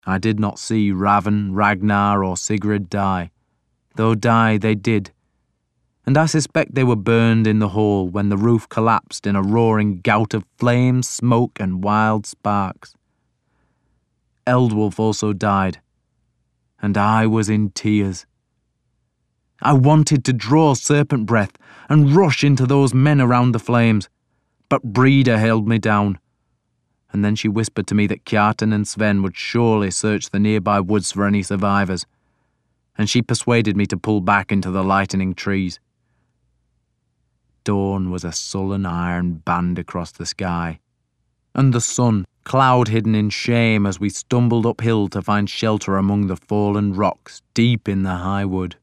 I did not see Raven, Ragnar, or Sigrid die, though die they did, and I suspect they were burned in the hall when the roof collapsed in a roaring gout of flame, smoke, and wild sparks. Ealdwulf also died, and I was in tears. I wanted to draw serpent breath and rush into those men around the flames, but Breda held me down, and then she whispered to me that Kjartan and Sven would surely search the nearby woods for any survivors, and she persuaded me to pull back into the lightening trees. Dawn was a sullen iron band across the sky, and the sun, cloud-hidden in shame as we stumbled uphill to find shelter among the fallen rocks deep in the high wood.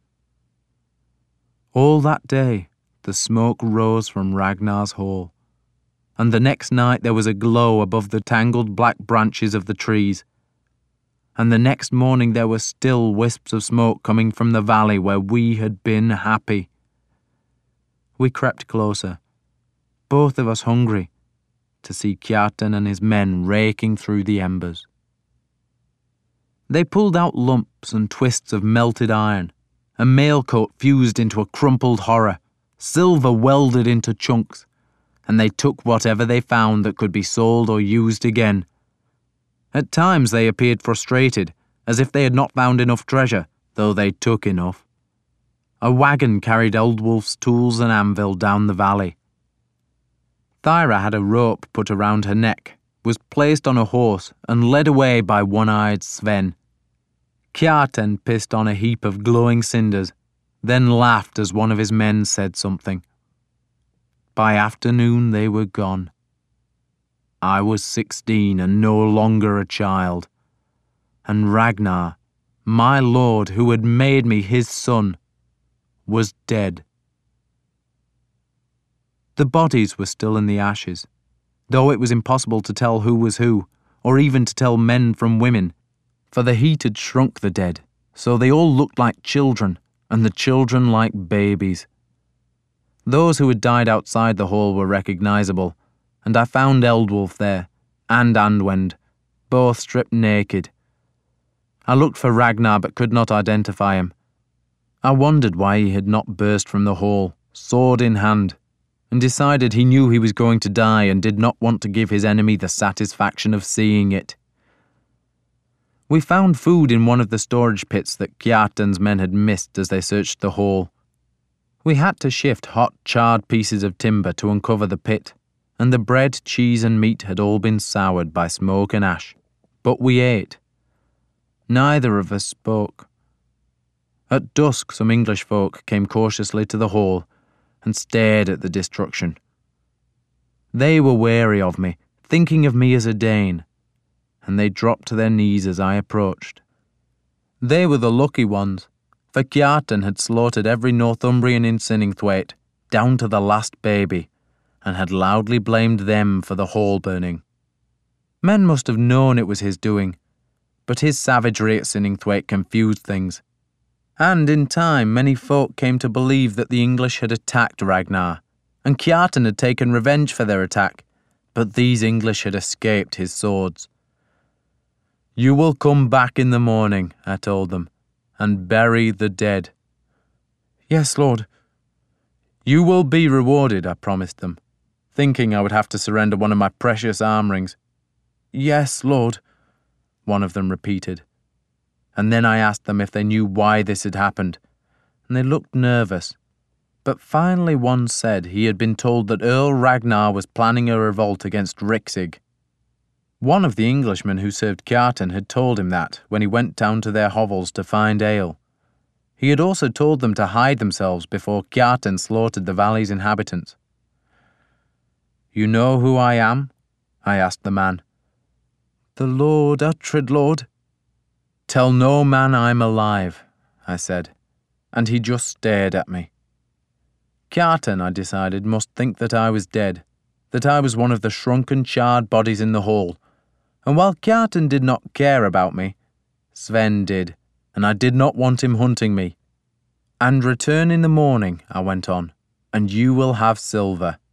All that day the smoke rose from Ragnar's hall, and the next night there was a glow above the tangled black branches of the trees, and the next morning there were still wisps of smoke coming from the valley where we had been happy. We crept closer, both of us hungry, to see Kjartan and his men raking through the embers. They pulled out lumps and twists of melted iron, a mailcoat fused into a crumpled horror, silver welded into chunks, and they took whatever they found that could be sold or used again. At times they appeared frustrated, as if they had not found enough treasure, though they took enough. A wagon carried Ealdwulf's tools and anvil down the valley. Thyra had a rope put around her neck, was placed on a horse and led away by one-eyed Sven. Kjartan pissed on a heap of glowing cinders, then laughed as one of his men said something. By afternoon they were gone. I was 16 and no longer a child, and Ragnar, my lord who had made me his son, was dead. The bodies were still in the ashes, though it was impossible to tell who was who, or even to tell men from women, for the heat had shrunk the dead, so they all looked like children, and the children like babies. Those who had died outside the hall were recognizable, and I found Ealdwulf there, and Andwend, both stripped naked. I looked for Ragnar but could not identify him. I wondered why he had not burst from the hall, sword in hand, and decided he knew he was going to die and did not want to give his enemy the satisfaction of seeing it. We found food in one of the storage pits that Kjartan's men had missed as they searched the hall. We had to shift hot, charred pieces of timber to uncover the pit, and the bread, cheese and meat had all been soured by smoke and ash, but we ate. Neither of us spoke. At dusk some English folk came cautiously to the hall and stared at the destruction. They were wary of me, thinking of me as a Dane, and they dropped to their knees as I approached. They were the lucky ones, for Kjartan had slaughtered every Northumbrian in Siningthwaite, down to the last baby, and had loudly blamed them for the hall burning. Men must have known it was his doing, but his savagery at Siningthwaite confused things, and in time many folk came to believe that the English had attacked Ragnar, and Kjartan had taken revenge for their attack, but these English had escaped his swords. "You will come back in the morning," I told them, "and bury the dead." "Yes, Lord." "You will be rewarded," I promised them, thinking I would have to surrender one of my precious arm rings. "Yes, Lord," one of them repeated. And then I asked them if they knew why this had happened, and they looked nervous. But finally one said he had been told that Earl Ragnar was planning a revolt against Rixig. One of the Englishmen who served Kjartan had told him that when he went down to their hovels to find ale. He had also told them to hide themselves before Kjartan slaughtered the valley's inhabitants. "You know who I am?" I asked the man. "The Lord Uhtred, Lord." "Tell no man I'm alive," I said, and he just stared at me. Kjartan, I decided, must think that I was dead, that I was one of the shrunken, charred bodies in the hall, and while Kjartan did not care about me, Sven did, and I did not want him hunting me. "And return in the morning," I went on, "and you will have silver."